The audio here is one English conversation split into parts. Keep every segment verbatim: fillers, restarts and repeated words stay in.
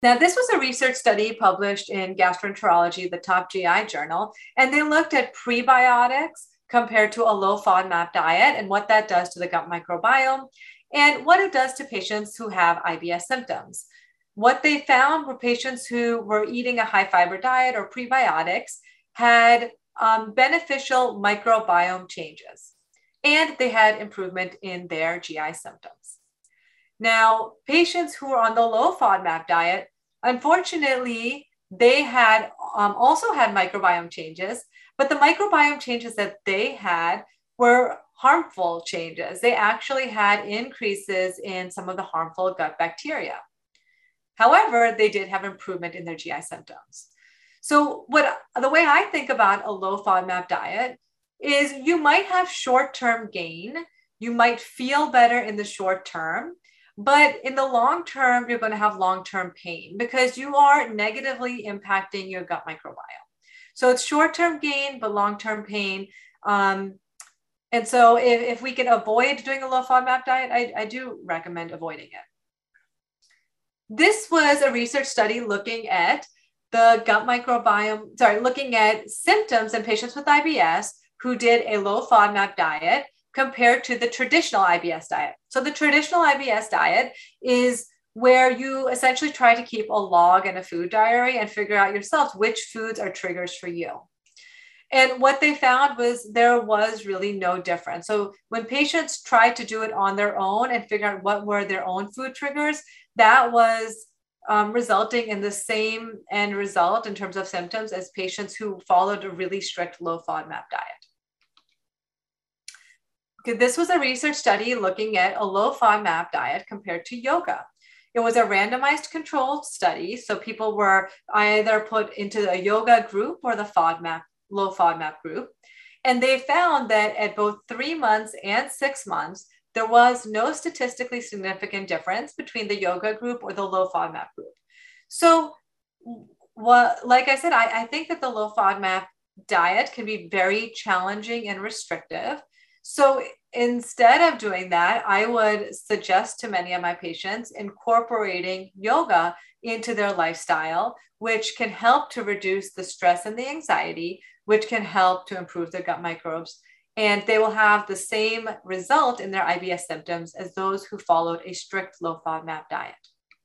Now, this was a research study published in Gastroenterology, the top G I journal, and they looked at prebiotics compared to a low FODMAP diet and what that does to the gut microbiome and what it does to patients who have I B S symptoms. What they found were patients who were eating a high fiber diet or prebiotics had um, beneficial microbiome changes, and they had improvement in their G I symptoms. Now, patients who were on the low FODMAP diet, unfortunately, they had um, also had microbiome changes, but the microbiome changes that they had were harmful changes. They actually had increases in some of the harmful gut bacteria. However, they did have improvement in their G I symptoms. So what the way I think about a low FODMAP diet is you might have short-term gain. You might feel better in the short term, but in the long term, you're going to have long-term pain because you are negatively impacting your gut microbiome. So it's short-term gain, but long-term pain. Um, and so if, if we can avoid doing a low FODMAP diet, I, I do recommend avoiding it. This was a research study looking at the gut microbiome, sorry, looking at symptoms in patients with I B S who did a low FODMAP diet compared to the traditional I B S diet. So the traditional I B S diet is where you essentially try to keep a log and a food diary and figure out yourselves which foods are triggers for you. And what they found was there was really no difference. So when patients tried to do it on their own and figure out what were their own food triggers, that was um, resulting in the same end result in terms of symptoms as patients who followed a really strict low FODMAP diet. Okay, this was a research study looking at a low FODMAP diet compared to yoga. It was a randomized controlled study. So people were either put into a yoga group or the FODMAP, low FODMAP group. And they found that at both three months and six months, there was no statistically significant difference between the yoga group or the low FODMAP group. So what, like I said, I, I think that the low FODMAP diet can be very challenging and restrictive. So instead of doing that, I would suggest to many of my patients incorporating yoga into their lifestyle, which can help to reduce the stress and the anxiety, which can help to improve their gut microbes. And they will have the same result in their I B S symptoms as those who followed a strict low FODMAP diet.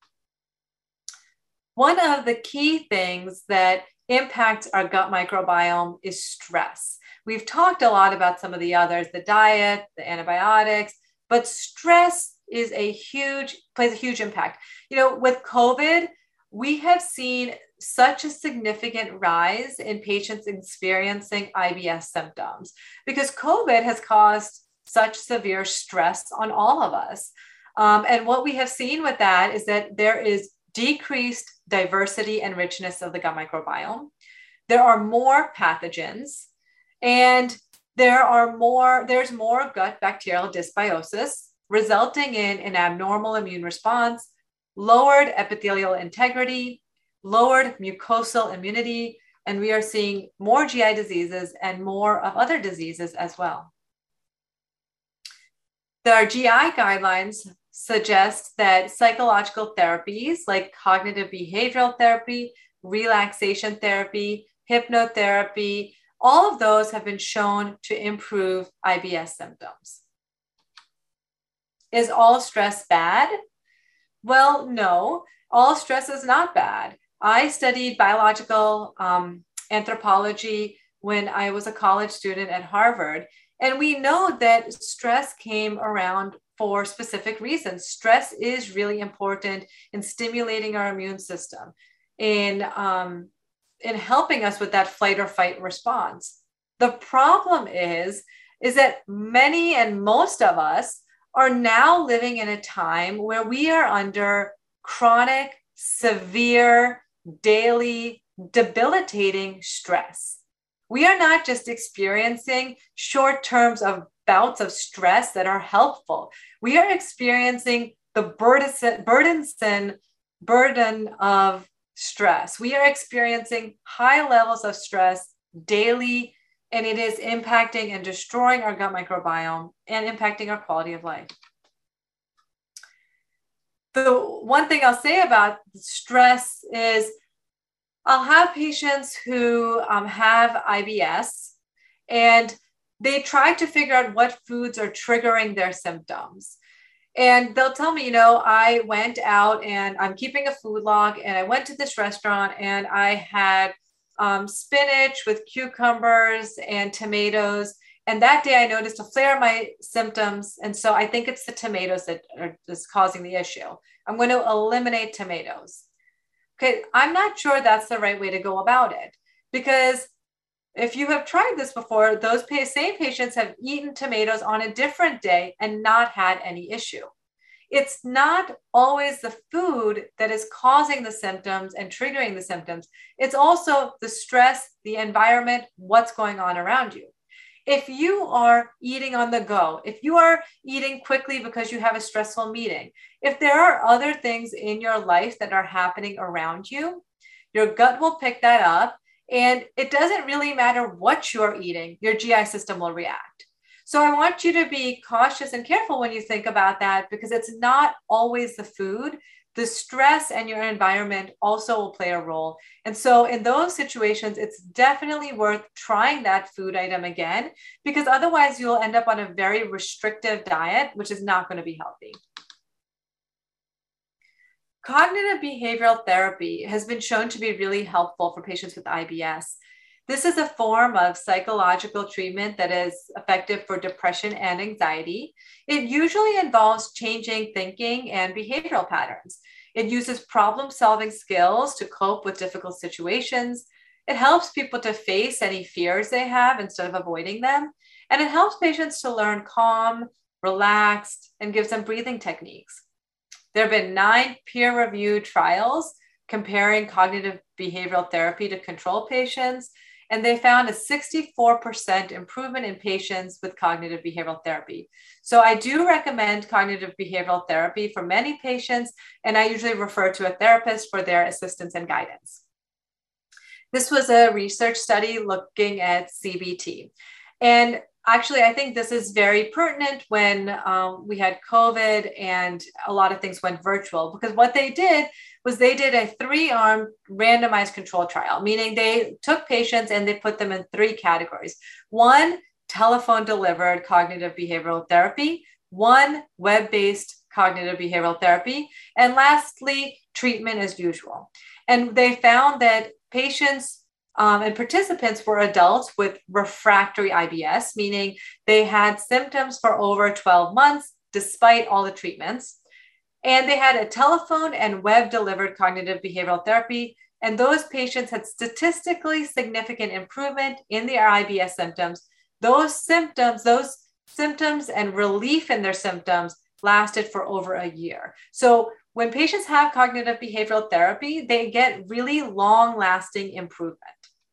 One of the key things that impacts our gut microbiome is stress. We've talked a lot about some of the others, the diet, the antibiotics, but stress is a huge, plays a huge impact. You know, with COVID, we have seen such a significant rise in patients experiencing I B S symptoms because COVID has caused such severe stress on all of us. Um, and what we have seen with that is that there is decreased diversity and richness of the gut microbiome. There are more pathogens, and there are more, there's more gut bacterial dysbiosis, resulting in an abnormal immune response, lowered epithelial integrity, lowered mucosal immunity, and we are seeing more G I diseases and more of other diseases as well. Our G I guidelines suggest that psychological therapies like cognitive behavioral therapy, relaxation therapy, hypnotherapy, all of those have been shown to improve I B S symptoms. Is all stress bad? Well, no, all stress is not bad. I studied biological um, anthropology when I was a college student at Harvard, and we know that stress came around for specific reasons. Stress is really important in stimulating our immune system, in, um, in helping us with that flight or fight response. The problem is, is that many and most of us are now living in a time where we are under chronic, severe, daily, debilitating stress. We are not just experiencing short terms of bouts of stress that are helpful. We are experiencing the burdensome, burdensome burden of stress. We are experiencing high levels of stress daily, and it is impacting and destroying our gut microbiome and impacting our quality of life. the one thing I'll say about stress is I'll have patients who um, have I B S, and they try to figure out what foods are triggering their symptoms. And they'll tell me, you know, I went out and I'm keeping a food log, and I went to this restaurant and I had um, spinach with cucumbers and tomatoes. And that day I noticed a flare in my symptoms. And so I think it's the tomatoes that are just causing the issue. I'm going to eliminate tomatoes. Okay, I'm not sure that's the right way to go about it, because if you have tried this before, those same patients have eaten tomatoes on a different day and not had any issue. It's not always the food that is causing the symptoms and triggering the symptoms. It's also the stress, the environment, what's going on around you. If you are eating on the go, if you are eating quickly because you have a stressful meeting, if there are other things in your life that are happening around you, your gut will pick that up. And it doesn't really matter what you're eating, your G I system will react. So I want you to be cautious and careful when you think about that, because it's not always the food. The stress and your environment also will play a role. And so in those situations, it's definitely worth trying that food item again, because otherwise you'll end up on a very restrictive diet, which is not going to be healthy. Cognitive behavioral therapy has been shown to be really helpful for patients with I B S. This is a form of psychological treatment that is effective for depression and anxiety. It usually involves changing thinking and behavioral patterns. It uses problem-solving skills to cope with difficult situations. It helps people to face any fears they have instead of avoiding them. And it helps patients to learn calm, relaxed, and gives them breathing techniques. There have been nine peer-reviewed trials comparing cognitive behavioral therapy to control patients, and they found a sixty-four percent improvement in patients with cognitive behavioral therapy. So I do recommend cognitive behavioral therapy for many patients, and I usually refer to a therapist for their assistance and guidance. This was a research study looking at C B T. And actually, I think this is very pertinent when um, we had COVID and a lot of things went virtual, because what they did was they did a three-arm randomized control trial, meaning they took patients and they put them in three categories. One, telephone delivered cognitive behavioral therapy. One, web-based cognitive behavioral therapy. And lastly, treatment as usual. And they found that patients Um, and participants were adults with refractory I B S, meaning they had symptoms for over twelve months, despite all the treatments. And they had a telephone and web delivered cognitive behavioral therapy. And those patients had statistically significant improvement in their I B S symptoms. Those symptoms, those symptoms and relief in their symptoms lasted for over a year. So when patients have cognitive behavioral therapy, they get really long lasting improvement.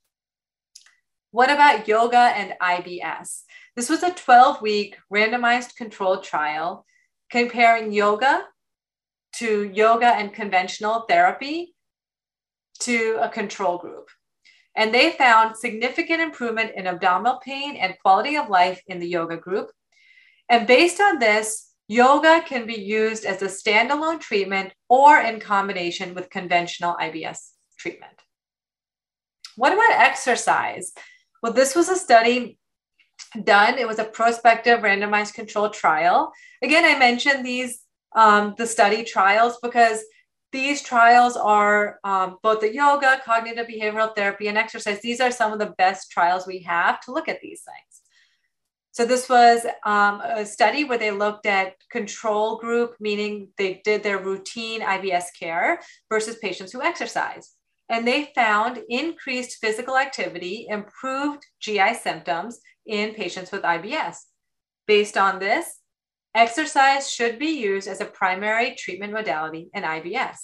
What about yoga and I B S? This was a twelve week randomized controlled trial comparing yoga to yoga and conventional therapy to a control group. And they found significant improvement in abdominal pain and quality of life in the yoga group. And based on this, yoga can be used as a standalone treatment or in combination with conventional I B S treatment. What about exercise? Well, this was a study done. It was a prospective randomized controlled trial. Again, I mentioned these, um, the study trials, because these trials are um, both the yoga, cognitive behavioral therapy, and exercise. These are some of the best trials we have to look at these things. So this was um, a study where they looked at control group, meaning they did their routine I B S care, versus patients who exercise. And they found increased physical activity improved G I symptoms in patients with I B S. Based on this, exercise should be used as a primary treatment modality in I B S.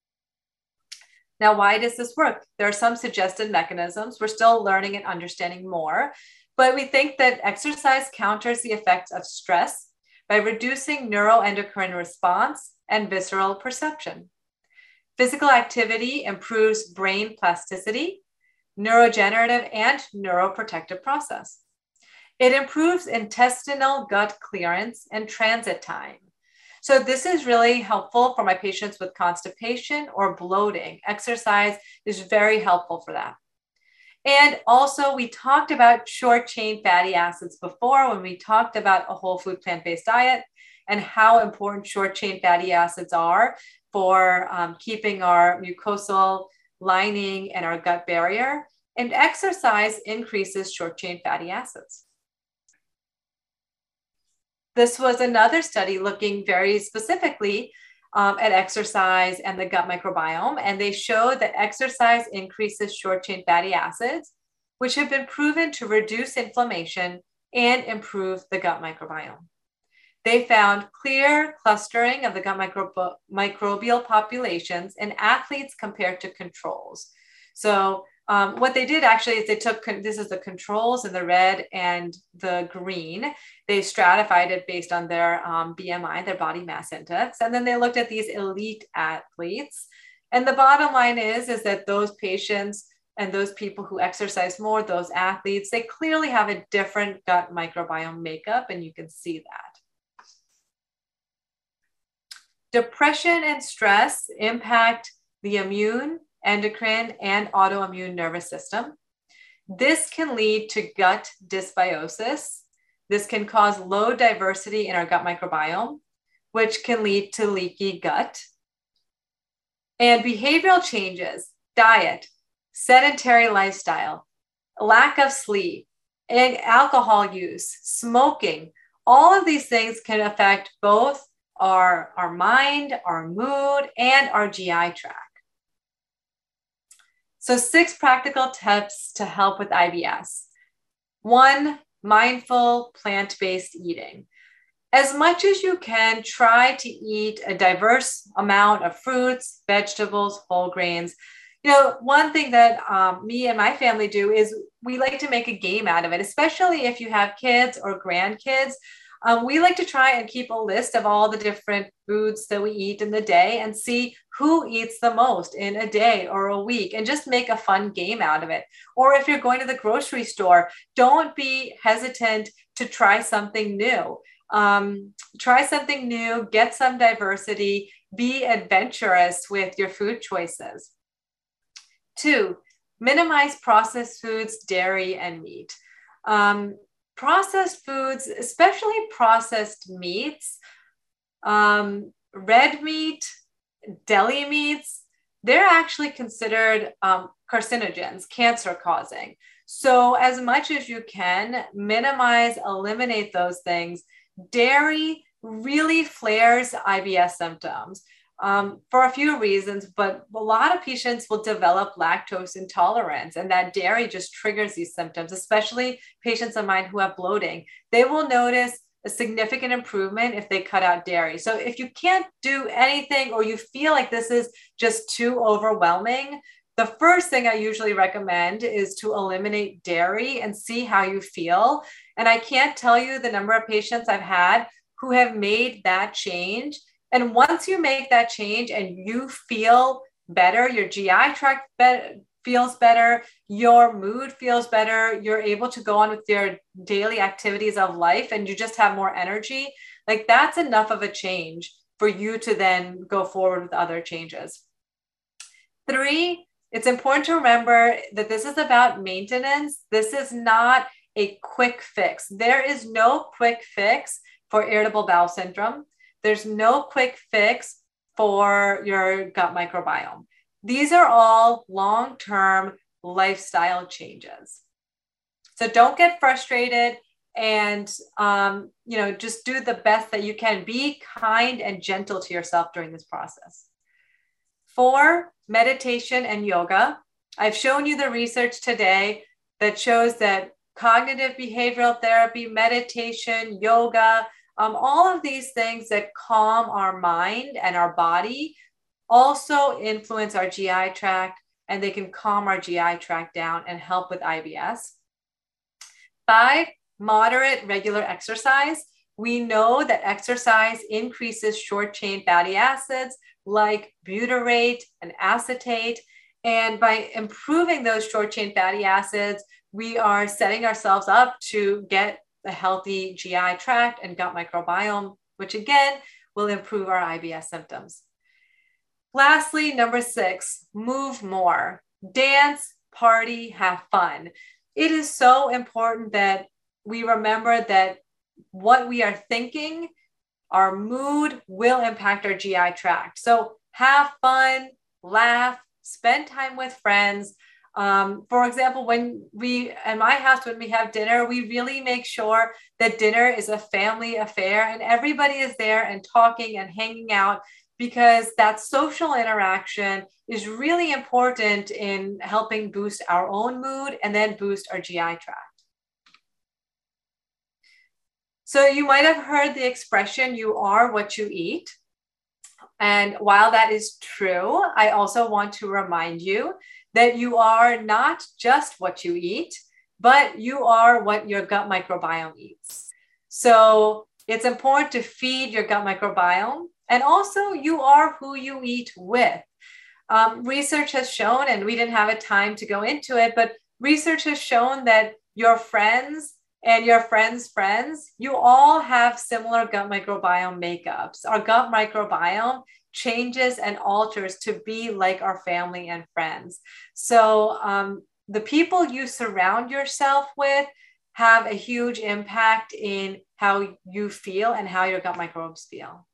Now, why does this work? There are some suggested mechanisms. We're still learning and understanding more, but we think that exercise counters the effects of stress by reducing neuroendocrine response and visceral perception. Physical activity improves brain plasticity, neurogenerative, and neuroprotective process. It improves intestinal gut clearance and transit time. So this is really helpful for my patients with constipation or bloating. Exercise is very helpful for that. And also, we talked about short chain fatty acids before when we talked about a whole food plant-based diet and how important short chain fatty acids are for um, keeping our mucosal lining and our gut barrier. And exercise increases short chain fatty acids. This was another study looking very specifically um, at exercise and the gut microbiome. And they showed that exercise increases short chain fatty acids, which have been proven to reduce inflammation and improve the gut microbiome. They found clear clustering of the gut micro- microbial populations in athletes compared to controls. So um, what they did actually is they took, this is the controls in the red and the green. They stratified it based on their um, B M I, their body mass index. And then they looked at these elite athletes. And the bottom line is, is that those patients and those people who exercise more, those athletes, they clearly have a different gut microbiome makeup, and you can see that. Depression and stress impact the immune, endocrine, and autoimmune nervous system. This can lead to gut dysbiosis. This can cause low diversity in our gut microbiome, which can lead to leaky gut. And behavioral changes, diet, sedentary lifestyle, lack of sleep, and alcohol use, smoking, all of these things can affect both our, our mind, our mood, and our G I tract. So six practical tips to help with I B S. One, mindful plant-based eating. As much as you can, try to eat a diverse amount of fruits, vegetables, whole grains. You know, one thing that um, me and my family do is we like to make a game out of it, especially if you have kids or grandkids. Um, we like to try and keep a list of all the different foods that we eat in the day and see who eats the most in a day or a week and just make a fun game out of it. Or if you're going to the grocery store, don't be hesitant to try something new. Um, try something new, get some diversity, be adventurous with your food choices. Two, minimize processed foods, dairy, and meat. Um, processed foods, especially processed meats, um, red meat, deli meats, they're actually considered um, carcinogens, cancer causing. So as much as you can, minimize, eliminate those things. Dairy really flares I B S symptoms um, for a few reasons, but a lot of patients will develop lactose intolerance, and that dairy just triggers these symptoms, especially patients of mine who have bloating. They will notice a significant improvement if they cut out dairy. So if you can't do anything or you feel like this is just too overwhelming, the first thing I usually recommend is to eliminate dairy and see how you feel. And I can't tell you the number of patients I've had who have made that change. And once you make that change and you feel better, your G I tract be- feels better, your mood feels better, you're able to go on with your daily activities of life and you just have more energy, like that's enough of a change for you to then go forward with other changes. Three, it's important to remember that this is about maintenance. This is not a quick fix. There is no quick fix for irritable bowel syndrome. There's no quick fix for your gut microbiome. These are all long-term lifestyle changes. So don't get frustrated and, um, you know, just do the best that you can. Be kind and gentle to yourself during this process. Four, meditation and yoga. I've shown you the research today that shows that cognitive behavioral therapy, meditation, yoga, um, all of these things that calm our mind and our body also influence our G I tract, and they can calm our G I tract down and help with I B S. Five, moderate regular exercise. We know that exercise increases short chain fatty acids like butyrate and acetate. And by improving those short chain fatty acids, we are setting ourselves up to get a healthy G I tract and gut microbiome, which again will improve our I B S symptoms. Lastly, number six, move more. Dance, party, have fun. It is so important that we remember that what we are thinking, our mood will impact our G I tract. So have fun, laugh, spend time with friends. Um, for example, when we, in my house, when we have dinner, we really make sure that dinner is a family affair and everybody is there and talking and hanging out, because that social interaction is really important in helping boost our own mood and then boost our G I tract. So you might have heard the expression, you are what you eat. And while that is true, I also want to remind you that you are not just what you eat, but you are what your gut microbiome eats. So it's important to feed your gut microbiome. And also you are who you eat with. Um, research has shown, and we didn't have a time to go into it, but research has shown that your friends and your friends' friends, you all have similar gut microbiome makeups. Our gut microbiome changes and alters to be like our family and friends. So um, the people you surround yourself with have a huge impact in how you feel and how your gut microbes feel.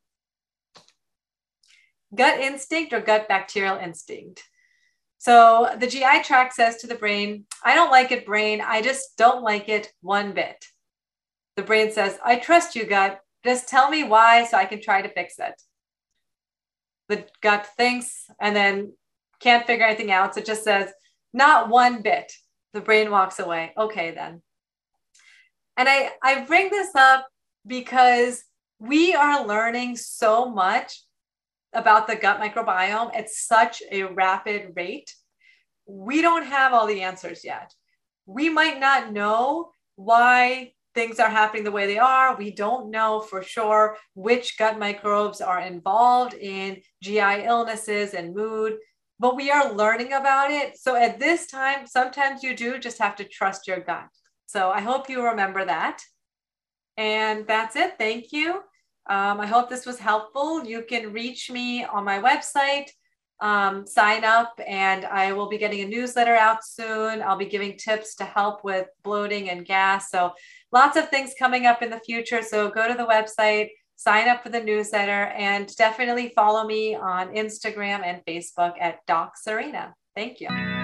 Gut instinct or gut bacterial instinct. So the G I tract says to the brain, I don't like it, brain. I just don't like it one bit. The brain says, I trust you, gut. Just tell me why so I can try to fix it. The gut thinks and then can't figure anything out. So it just says, not one bit. The brain walks away. Okay, then. And I, I bring this up because we are learning so much about the gut microbiome at such a rapid rate. We don't have all the answers yet. We might not know why things are happening the way they are. We don't know for sure which gut microbes are involved in G I illnesses and mood, but we are learning about it. So at this time, sometimes you do just have to trust your gut. So I hope you remember that. And that's it. Thank you. Um, I hope this was helpful. You can reach me on my website, um, sign up, and I will be getting a newsletter out soon. I'll be giving tips to help with bloating and gas. So lots of things coming up in the future. So go to the website, sign up for the newsletter, and definitely follow me on Instagram and Facebook at Doc Serena. Thank you.